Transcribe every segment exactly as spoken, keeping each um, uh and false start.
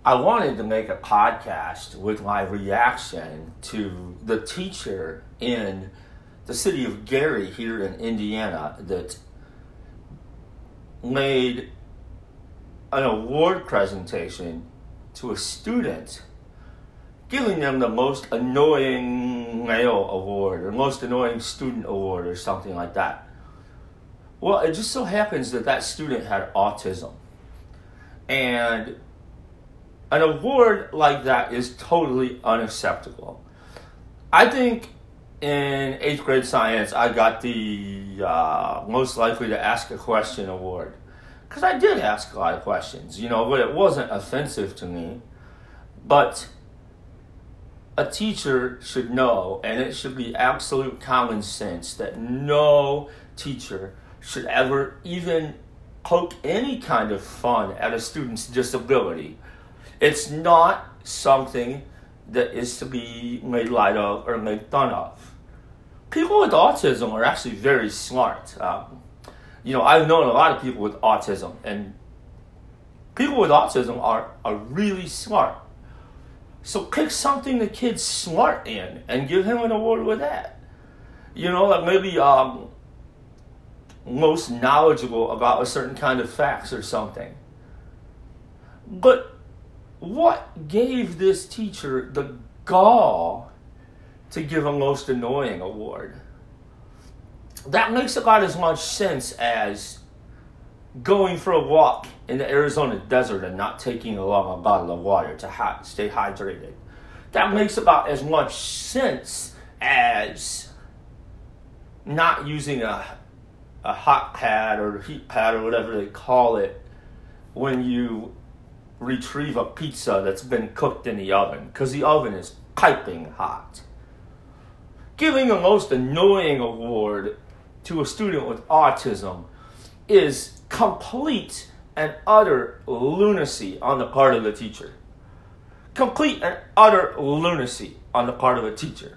I wanted to make a podcast with my reaction to the teacher in the city of Gary here in Indiana that made an award presentation to a student, giving them the most annoying male award or most annoying student award or something like that. Well, it just so happens that that student had autism. And an award like that is totally unacceptable. I think in eighth grade science, I got the uh, most likely to ask a question award. Because I did ask a lot of questions, you know, but it wasn't offensive to me. But a teacher should know, and it should be absolute common sense, that no teacher should ever even poke any kind of fun at a student's disability. It's not something that is to be made light of or made fun of. People with autism are actually very smart. Um, you know, I've known a lot of people with autism, and people with autism are, are really smart. So pick something the kid's smart in and give him an award with that. You know, like maybe um, most knowledgeable about a certain kind of facts or something. But what gave this teacher the gall to give a most annoying award? That makes about as much sense as going for a walk in the Arizona desert and not taking along a bottle of water to hi- stay hydrated. That makes about as much sense as not using a, a hot pad or heat pad or whatever they call it when you retrieve a pizza that's been cooked in the oven, because the oven is piping hot. Giving a most annoying award to a student with autism is complete and utter lunacy on the part of the teacher. Complete and utter lunacy on the part of a teacher.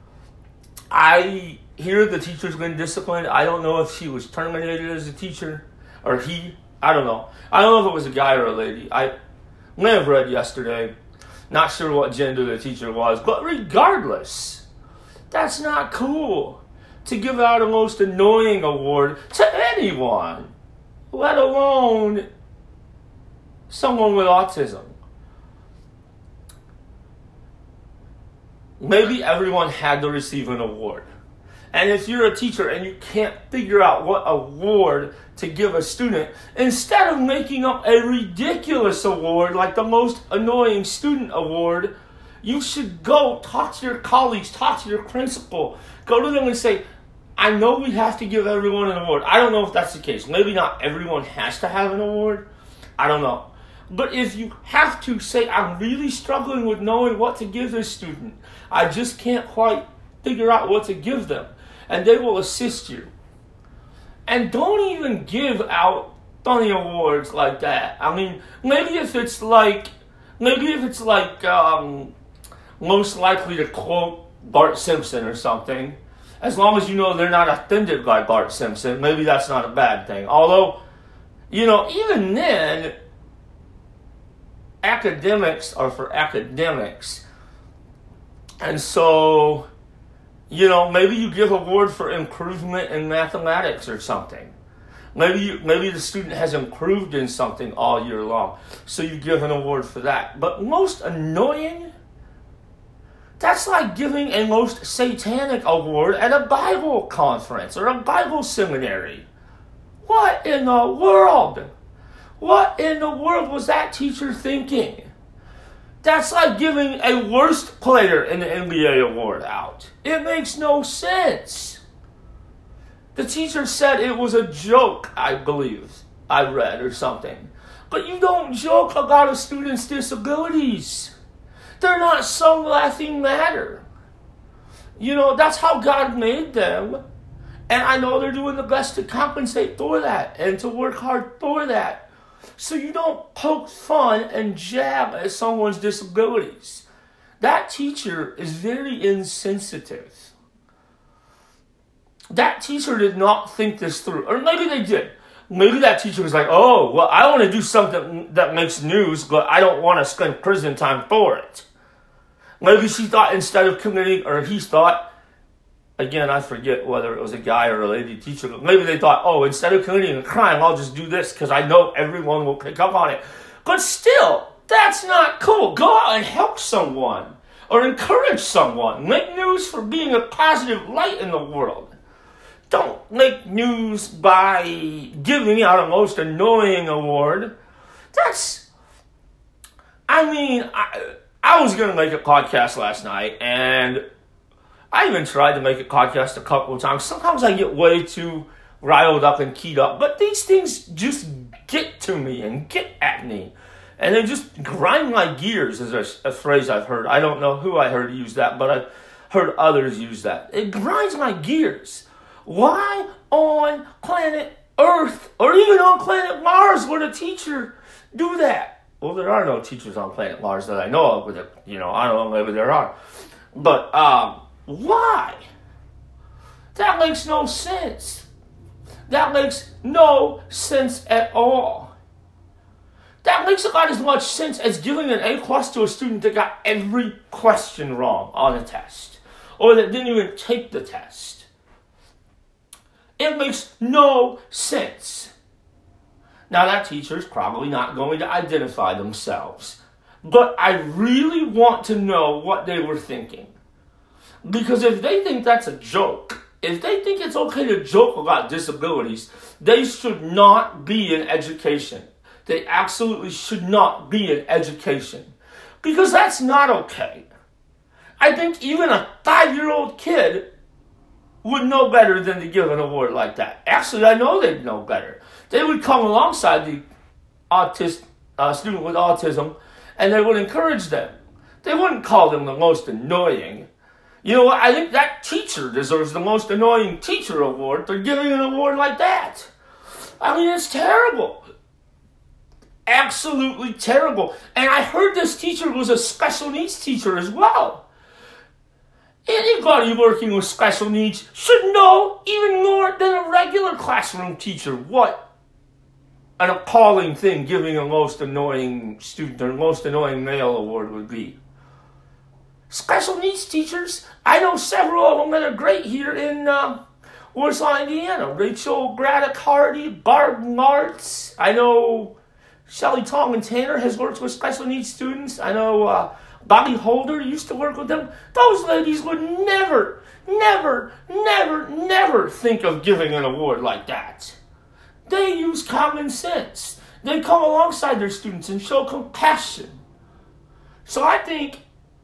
I hear the teacher's been disciplined. I don't know if she was terminated as a teacher or he. I don't know. I don't know if it was a guy or a lady. I may have read yesterday. Not sure what gender the teacher was. But regardless, that's not cool to give out a most annoying award to anyone, let alone someone with autism. Maybe everyone had to receive an award. And if you're a teacher and you can't figure out what award to give a student, instead of making up a ridiculous award like the most annoying student award, you should go talk to your colleagues, talk to your principal, go to them and say, I know we have to give everyone an award. I don't know if that's the case. Maybe not everyone has to have an award. I don't know. But if you have to, say, I'm really struggling with knowing what to give this student. I just can't quite figure out what to give them. And they will assist you. And don't even give out funny awards like that. I mean, maybe if it's like, maybe if it's like, um, most likely to quote Bart Simpson or something, as long as you know they're not offended by Bart Simpson, maybe that's not a bad thing. Although, you know, even then, academics are for academics. And so, you know, maybe you give award for improvement in mathematics or something. Maybe you, maybe the student has improved in something all year long, so you give an award for that. But most annoying, that's like giving a most satanic award at a Bible conference or a Bible seminary. What in the world? What in the world was that teacher thinking? That's like giving a worst player in the N B A award out. It makes no sense. The teacher said it was a joke, I believe, I read or something. But you don't joke about a student's disabilities. They're not some laughing matter. You know, that's how God made them. And I know they're doing the best to compensate for that and to work hard for that. So you don't poke fun and jab at someone's disabilities. That teacher is very insensitive. That teacher did not think this through. Or maybe they did. maybe that teacher was like, oh, well, I want to do something that makes news, but I don't want to spend prison time for it. Maybe she thought instead of committing, or he thought, again, I forget whether it was a guy or a lady teacher, but maybe they thought, oh, instead of committing a crime, I'll just do this because I know everyone will pick up on it. But still, that's not cool. Go out and help someone or encourage someone. Make news for being a positive light in the world. Don't make news by giving out a most annoying award. That's, I mean, I, I was going to make a podcast last night, and I even tried to make a podcast a couple of times. Sometimes I get way too riled up and keyed up, but these things just get to me and get at me. And they just grind my gears, is a, a phrase I've heard. I don't know who I heard use that, but I've heard others use that. It grinds my gears. Why on planet Earth, or even on planet Mars, would a teacher do that? Well, there are no teachers on planet Mars that I know of, but, you know, I don't know, maybe there are. But, um, why? That makes no sense. That makes no sense at all. That makes about as much sense as giving an A plus to a student that got every question wrong on a test, or that didn't even take the test. It makes no sense. Now, that teacher is probably not going to identify themselves, but I really want to know what they were thinking. Because if they think that's a joke, if they think it's okay to joke about disabilities, they should not be in education. They absolutely should not be in education. Because that's not okay. I think even a five-year-old kid would know better than to give an award like that. Actually, I know they'd know better. They would come alongside the autist, uh, student with autism, and they would encourage them. They wouldn't call them the most annoying. You know what? I think that teacher deserves the most annoying teacher award for giving an award like that. I mean, it's terrible. Absolutely terrible. And I heard this teacher was a special needs teacher as well. Anybody working with special needs should know even more than a regular classroom teacher what an appalling thing giving a most annoying student or most annoying male award would be. Special needs teachers, I know several of them that are great here in uh, Warsaw, Indiana. Rachel Braddock Hardy, Barb Martz. I know Shelly Tongman Tanner has worked with special needs students. I know uh, Bobby Holder used to work with them. Those ladies would never, never, never, never think of giving an award like that. They use common sense. They come alongside their students and show compassion. So I think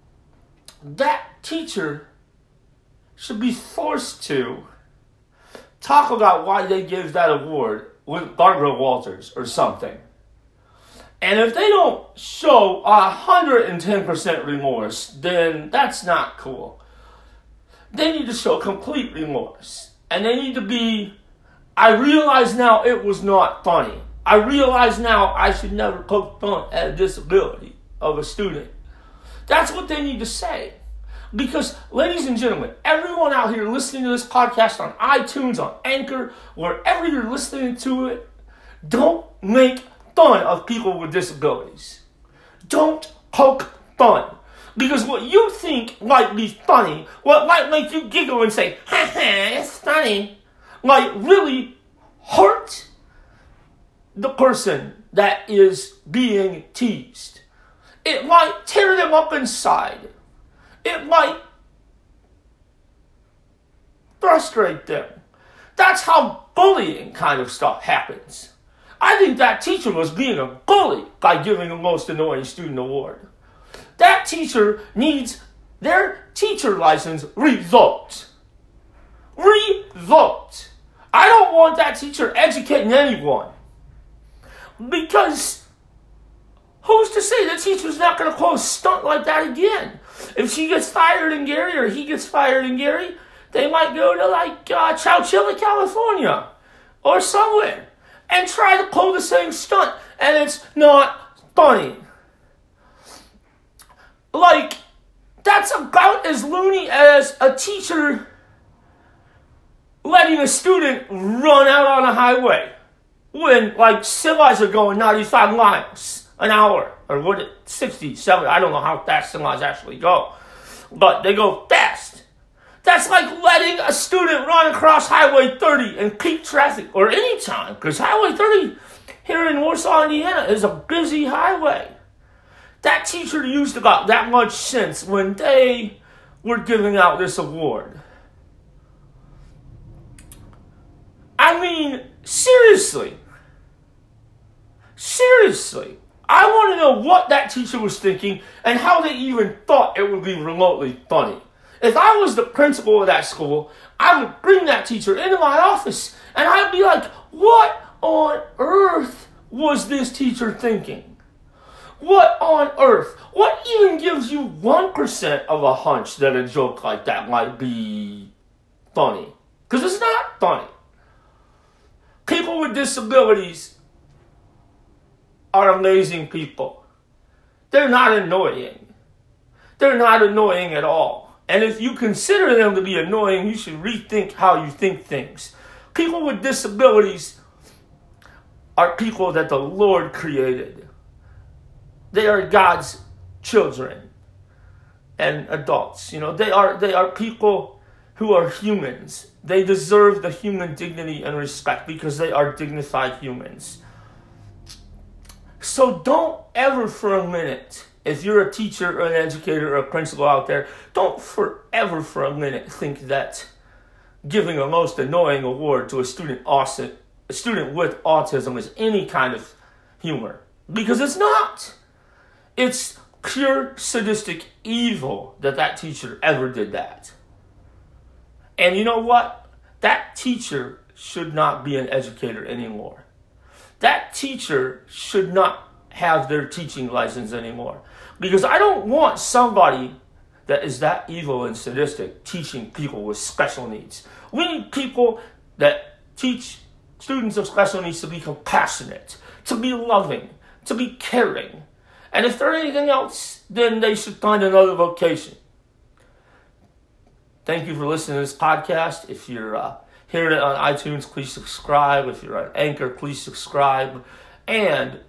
that teacher should be forced to talk about why they give that award with Barbara Walters or something. And if they don't show one hundred ten percent remorse, then that's not cool. They need to show complete remorse. And they need to be, I realize now it was not funny. I realize now I should never poke fun at a disability of a student. That's what they need to say. Because, ladies and gentlemen, everyone out here listening to this podcast on iTunes, on Anchor, wherever you're listening to it, don't make fun of people with disabilities. Don't poke fun. Because what you think might be funny, what might make you giggle and say, ha ha, it's funny, might really hurt the person that is being teased. It might tear them up inside. It might frustrate them. That's how bullying kind of stuff happens. I think that teacher was being a bully by giving a most annoying student award. That teacher needs their teacher license revoked. Revoked. I don't want that teacher educating anyone. Because who's to say the teacher's not going to pull a stunt like that again? If she gets fired in Gary or he gets fired in Gary, they might go to like uh, Chowchilla, California or somewhere and try to pull the same stunt. And it's not funny. Like, that's about as loony as a teacher letting a student run out on a highway. when like semis are going ninety-five miles an hour, or what, sixty, seventy, I don't know how fast semis actually go, but they go fast. That's like letting a student run across Highway thirty in peak traffic, or any time, because Highway thirty here in Warsaw, Indiana is a busy highway. That teacher used to got that much sense when they were giving out this award. I mean, seriously. Seriously. I want to know what that teacher was thinking and how they even thought it would be remotely funny. If I was the principal of that school, I would bring that teacher into my office and I'd be like, what on earth was this teacher thinking? What on earth? What even gives you one percent of a hunch that a joke like that might be funny? Because it's not funny. People with disabilities are amazing people. They're not annoying. They're not annoying at all. And if you consider them to be annoying, you should rethink how you think things. People with disabilities are people that the Lord created. They are God's children and adults. You know, they are they are people who are humans. They deserve the human dignity and respect because they are dignified humans. So don't ever for a minute, if you're a teacher or an educator or a principal out there, don't forever for a minute think that giving a most annoying award to a student, awesome, a student with autism is any kind of humor. Because it's not. It's pure sadistic evil that that teacher ever did that. And you know what? That teacher should not be an educator anymore. That teacher should not have their teaching license anymore. Because I don't want somebody that is that evil and sadistic teaching people with special needs. We need people that teach students with special needs to be compassionate, to be loving, to be caring. And if there's anything else, then they should find another vocation. Thank you for listening to this podcast. If you're uh, hearing it on iTunes, please subscribe. If you're on Anchor, please subscribe. And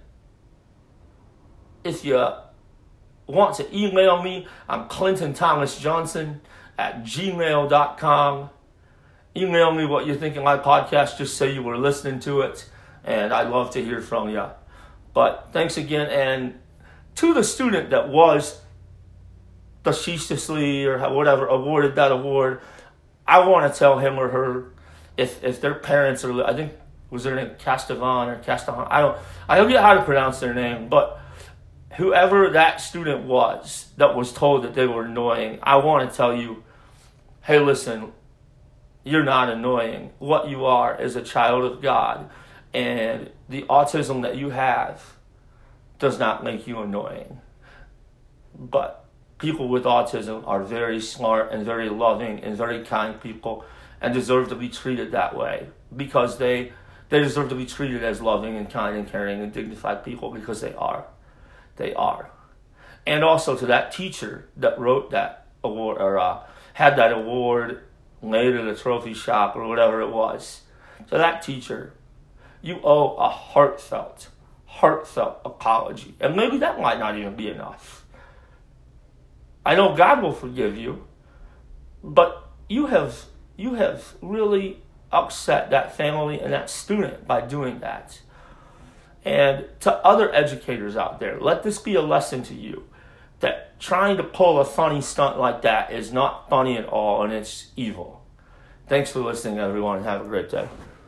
if you want to email me, I'm Clinton Thomas Johnson at gmail dot com. Email me what you think of my podcast. Just say you were listening to it. And I'd love to hear from you. But thanks again. And to the student that was facetiously or whatever awarded that award, I want to tell him or her, if if their parents are, I think, was their name Castavan or Castavan? I don't, I don't get how to pronounce their name, but whoever that student was that was told that they were annoying, I want to tell you, hey, listen, you're not annoying. What you are is a child of God, and the autism that you have does not make you annoying. But people with autism are very smart and very loving and very kind people and deserve to be treated that way because they they deserve to be treated as loving and kind and caring and dignified people because they are. They are. And also to that teacher that wrote that award or uh, had that award laid at a trophy shop or whatever it was, to that teacher, you owe a heartfelt, heartfelt apology. And maybe that might not even be enough. I know God will forgive you, but you have you have really upset that family and that student by doing that. And to other educators out there, let this be a lesson to you that trying to pull a funny stunt like that is not funny at all and it's evil. Thanks for listening, everyone. Have a great day.